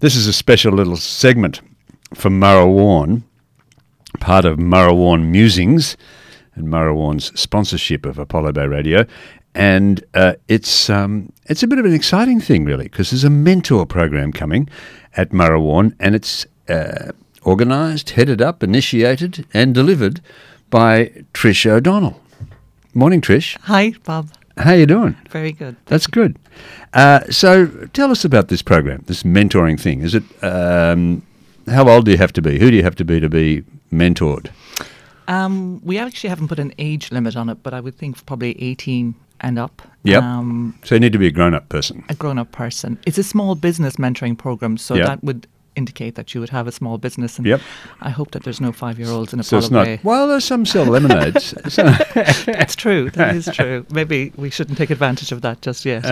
This is a special little segment from Murrawarn, part of Murrawarn Musings and Murrawarn's sponsorship of Apollo Bay Radio. And it's a bit of an exciting thing, really, because there's a mentor program coming at Murrawarn, and it's organised, headed up, initiated and delivered by Trish O'Donnell. Morning, Trish. Hi, Bob. How you doing? Very good. That's good. So tell us about this program, this mentoring thing. Is it, how old do you have to be? Who do you have to be mentored? We actually haven't put an age limit on it, but I would think probably 18 and up. Yep. So you need to be a grown-up person. A grown-up person. It's a small business mentoring program, so Yep. that would indicate that you would have a small business. And Yep. I hope that there's no 5-year-olds in a So it's not, well, there's some sell lemonades. That's true. That is true. Maybe we shouldn't take advantage of that just yet.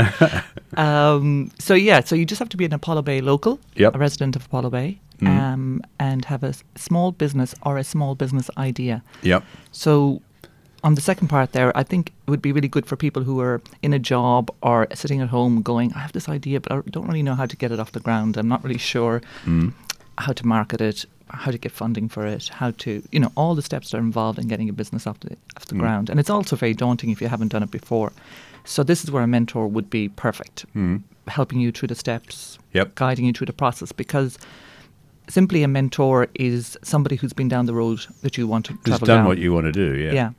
So you just have to be an Apollo Bay local, Yep. a resident of Apollo Bay, and have a small business or a small business idea. Yep. So on the second part there, I think it would be really good for people who are in a job or sitting at home going, I have this idea, but I don't really know how to get it off the ground. I'm not really sure how to market it, how to get funding for it, how to, all the steps that are involved in getting a business off the ground. And it's also very daunting if you haven't done it before. So this is where a mentor would be perfect, helping you through the steps, Yep. guiding you through the process, because simply a mentor is somebody who's been down the road that you want to Who's travel done down. what you want to do, yeah.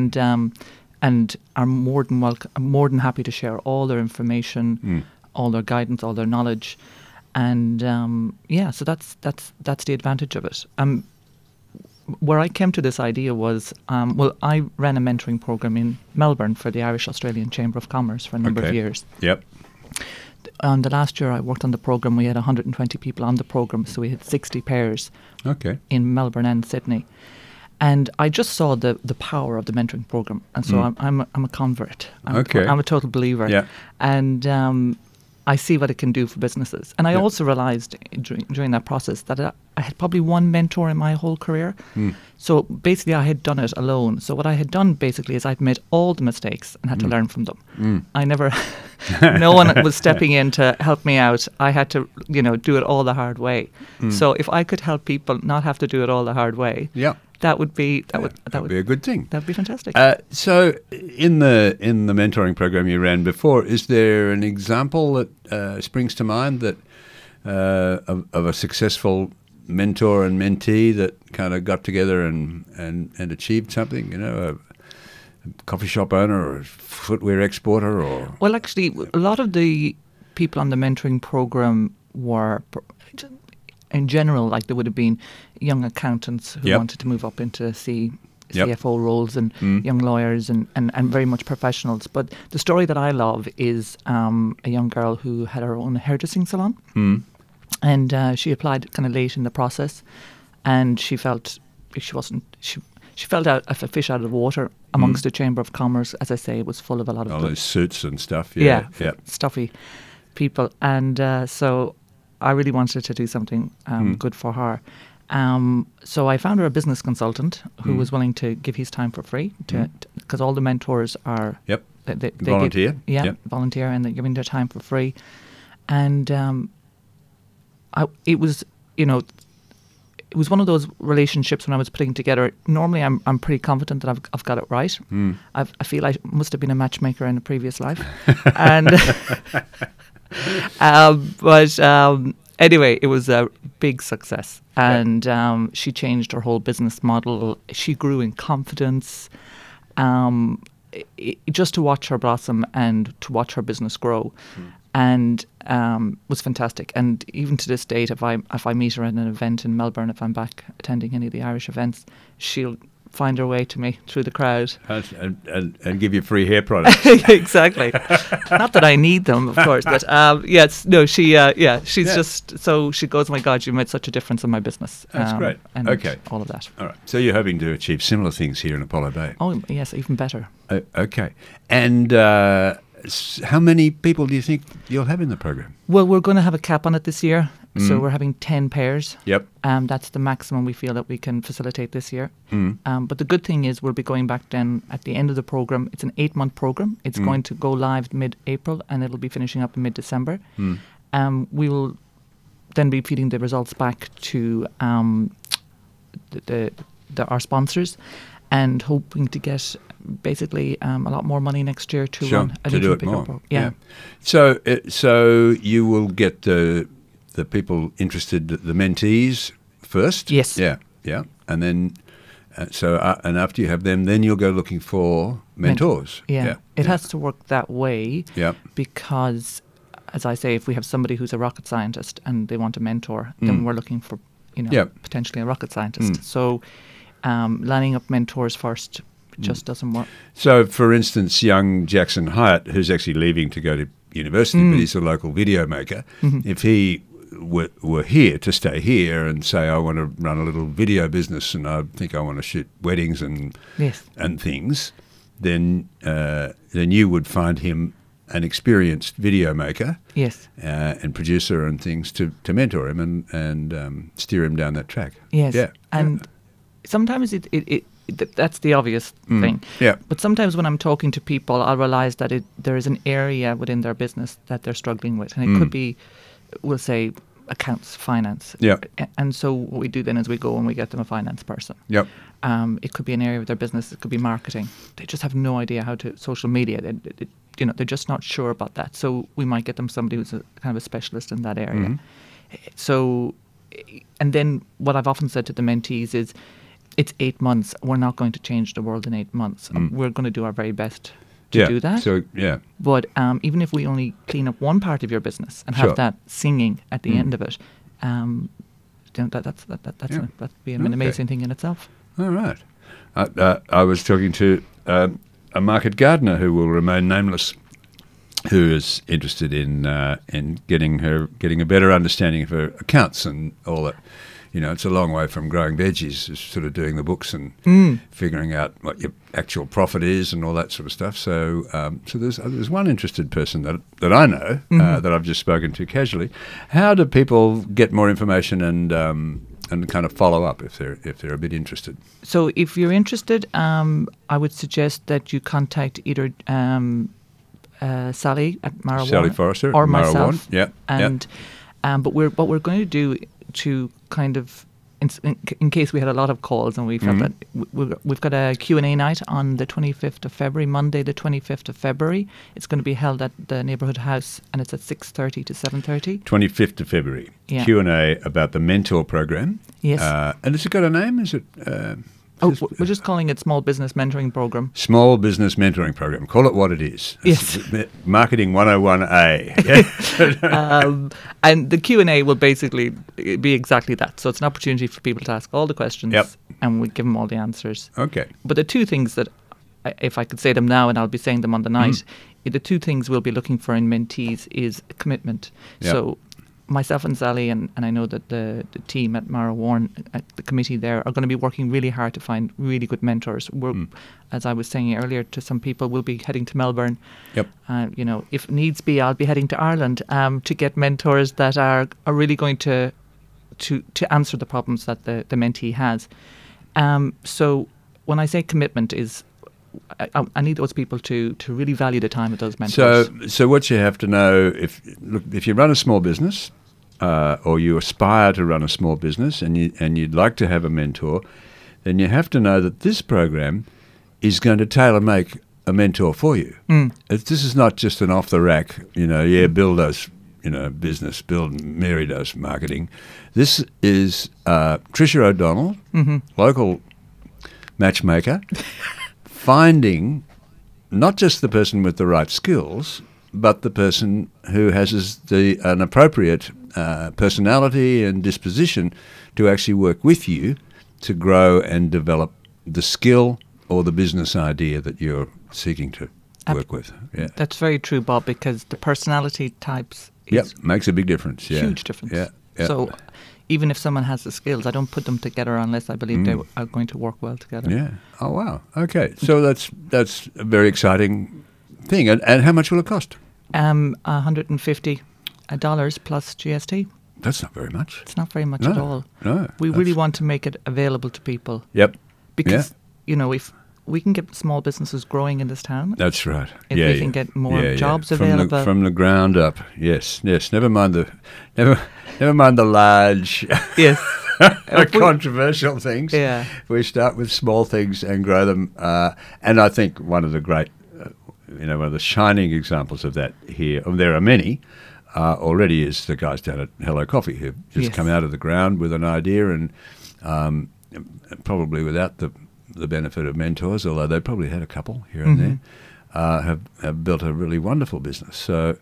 And are more than happy to share all their information, all their guidance, all their knowledge, and so that's the advantage of it. Where I came to this idea was, I ran a mentoring program in Melbourne for the Irish Australian Chamber of Commerce for a number of years. Yep. The last year I worked on the program, we had 120 people on the program, so we had 60 pairs in Melbourne and Sydney. And I just saw the power of the mentoring program, and so I'm a convert. I'm a total believer. Yeah. And I see what it can do for businesses. And I also realised during that process that I had probably one mentor in my whole career. So basically I had done it alone. So what I had done basically is I'd made all the mistakes and had to learn from them. I never, no one was stepping in to help me out. I had to, do it all the hard way. So if I could help people not have to do it all the hard way, that would be be a good thing. That would be fantastic. So, in the mentoring program you ran before, is there an example that springs to mind that of a successful mentor and mentee that kind of got together and achieved something? A coffee shop owner or a footwear exporter, or well, actually, a lot of the people on the mentoring program were, in general, like there would have been young accountants who wanted to move up into CFO roles, and young lawyers and very much professionals. But the story that I love is a young girl who had her own hairdressing salon, and she applied kind of late in the process, and she felt she felt out a fish out of the water amongst the Chamber of Commerce. As I say, it was full of a lot of all those suits and stuff. Stuffy people, and so I really wanted to do something good for her. So I found her a business consultant who was willing to give his time for free, because all the mentors are they volunteer. Volunteer, and they're giving their time for free. And it was one of those relationships when I was putting together. Normally, I'm pretty confident that I've got it right. I feel I must have been a matchmaker in a previous life, and. Anyway, it was a big success, and she changed her whole business model. She grew in confidence. Just to watch her blossom and to watch her business grow, and was fantastic. And even to this date, if I meet her at an event in Melbourne, if I'm back attending any of the Irish events, she'll find her way to me through the crowd and give you free hair products. Exactly. Not that I need them, of course, but she's just so she goes, "Oh my God, you made such a difference in my business." That's great. And okay, all of that. All right. So you're hoping to achieve similar things here in Apollo Bay. Oh yes, even better. Okay. And how many people do you think you'll have in the program? Well, we're going to have a cap on it this year. So we're having 10 pairs. Yep. That's the maximum we feel that we can facilitate this year. But the good thing is we'll be going back then at the end of the program. It's an 8-month program. It's going to go live mid-April, and it'll be finishing up in mid-December. We will then be feeding the results back to our sponsors, and hoping to get basically a lot more money next year to run a to do it bigger more. Yeah. So you will get the people interested, the mentees first. Yes. Yeah, and then and after you have them, then you'll go looking for mentors. It has to work that way. Yeah. Because, as I say, if we have somebody who's a rocket scientist and they want a mentor, then we're looking for potentially a rocket scientist. So lining up mentors first just doesn't work. So, for instance, young Jackson Hyatt, who's actually leaving to go to university, but he's a local video maker, if he were here to stay here and say, I want to run a little video business and I think I want to shoot weddings and things, then you would find him an experienced video maker, and producer and things to mentor him and steer him down that track. And sometimes that's the obvious thing. But sometimes when I'm talking to people, I'll realize that there is an area within their business that they're struggling with, and it could be, we'll say, accounts, finance. And so what we do then is we go and we get them a finance person. It could be an area of their business. It could be marketing. They just have no idea how to social media. They're just not sure about that. So we might get them somebody who's kind of a specialist in that area. So, and then what I've often said to the mentees is, it's 8 months. We're not going to change the world in 8 months. We're going to do our very best to do that. So, But even if we only clean up one part of your business and have that singing at the end of it, that'd be an amazing thing in itself. All right. I was talking to a market gardener who will remain nameless, who is interested in getting a better understanding of her accounts and all that. It's a long way from growing veggies, just sort of doing the books and figuring out what your actual profit is and all that sort of stuff. So there's one interested person that I know that I've just spoken to casually. How do people get more information and kind of follow up if they're a bit interested? So if you're interested, I would suggest that you contact either Sally at Mara Sally Forrester or Mara myself. Warren. But what we're going to do to kind of, in case we had a lot of calls and we felt that we've got a Q&A night on the 25th of February, Monday the 25th of February. It's going to be held at the Neighbourhood House and it's at 6:30 to 7:30. 25th of February. Yeah. Q&A about the mentor program. Yes. And has it got a name? Is it... we're just calling it Small Business Mentoring Program. Small Business Mentoring Program. Call it what it is. Yes. Marketing 101A. And the Q&A will basically be exactly that. So it's an opportunity for people to ask all the questions and we give them all the answers. Okay. But the two things that, if I could say them now and I'll be saying them on the night, the two things we'll be looking for in mentees is commitment. Yep. So myself and Sally, and I know that the team at Mara Warren, the committee there, are going to be working really hard to find really good mentors. As I was saying earlier to some people, we'll be heading to Melbourne. Yep. If needs be, I'll be heading to Ireland to get mentors that are really going to answer the problems that the mentee has. So when I say commitment is, I need those people to really value the time of those mentors. So what you have to know, if you run a small business or you aspire to run a small business and you'd like to have a mentor, then you have to know that this program is going to tailor-make a mentor for you. This is not just an off-the-rack, Bill does, business, Mary does marketing. This is Tricia O'Donnell, local matchmaker, finding not just the person with the right skills, but the person who has an appropriate personality and disposition to actually work with you to grow and develop the skill or the business idea that you're seeking to work with. Yeah, that's very true, Bob, because the personality types makes a big difference. Yeah. Huge difference. Yeah. So even if someone has the skills, I don't put them together unless I believe they are going to work well together. Yeah. Oh, wow. Okay. So that's a very exciting thing. And how much will it cost? $150 plus GST. That's not very much. It's not very much at all. No. We really want to make it available to people. Yep. Because, if we can get small businesses growing in this town. That's right. If we can get more jobs available from the ground up. Yes. Never mind the large, yes, controversial things. Yeah, we start with small things and grow them. And I think one of the great, one of the shining examples of that here, there are many. Already is the guys down at Hello Coffee who've just come out of the ground with an idea and probably without the benefit of mentors, although they probably had a couple here and there, have built a really wonderful business. So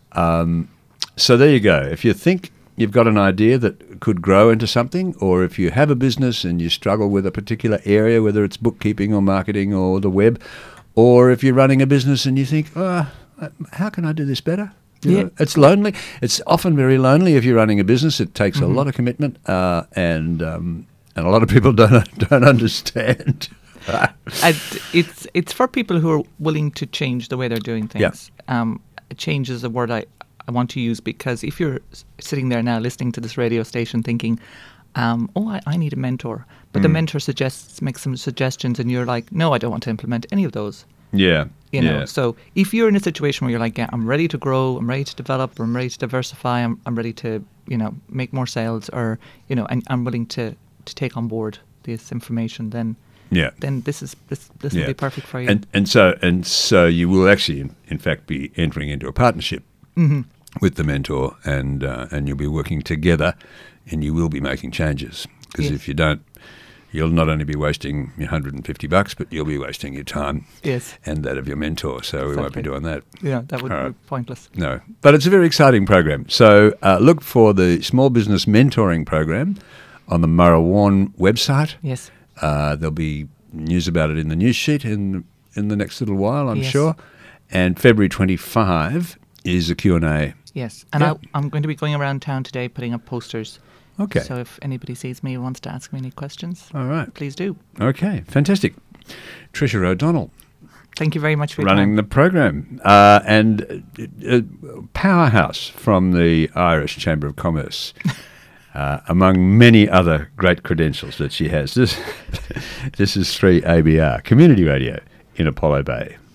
there you go. If you think you've got an idea that could grow into something, or if you have a business and you struggle with a particular area, whether it's bookkeeping or marketing or the web, or if you're running a business and you think, how can I do this better? You know, it's lonely. It's often very lonely if you're running a business. It takes a lot of commitment, and a lot of people don't understand. And it's for people who are willing to change the way they're doing things. Yeah. Change is a word I want to use, because if you're sitting there now listening to this radio station thinking, I need a mentor, but the mentor makes some suggestions, and you're like, no, I don't want to implement any of those. Yeah. You know, so if you're in a situation where you're like, yeah, I'm ready to grow, I'm ready to develop, I'm ready to diversify, I'm ready to, make more sales, or, and I'm willing to take on board this information, then this will be perfect for you. And so you will actually, in fact, be entering into a partnership with the mentor, and you'll be working together, and you will be making changes. Because if you don't, you'll not only be wasting your $150, but you'll be wasting your time and that of your mentor. So we won't be doing that. Yeah, that would be pointless. No, but it's a very exciting program. So look for the Small Business Mentoring Program on the Murray Warn website. Yes. There'll be news about it in the news sheet in the next little while, I'm sure. And February 25 is a Q&A. Yes, and I'm going to be going around town today putting up posters. Okay. So if anybody sees me and wants to ask me any questions, all right, please do. Okay, fantastic. Tricia O'Donnell. Thank you very much for your running time. the program. And powerhouse from the Irish Chamber of Commerce, among many other great credentials that she has. This is 3ABR, Community Radio in Apollo Bay.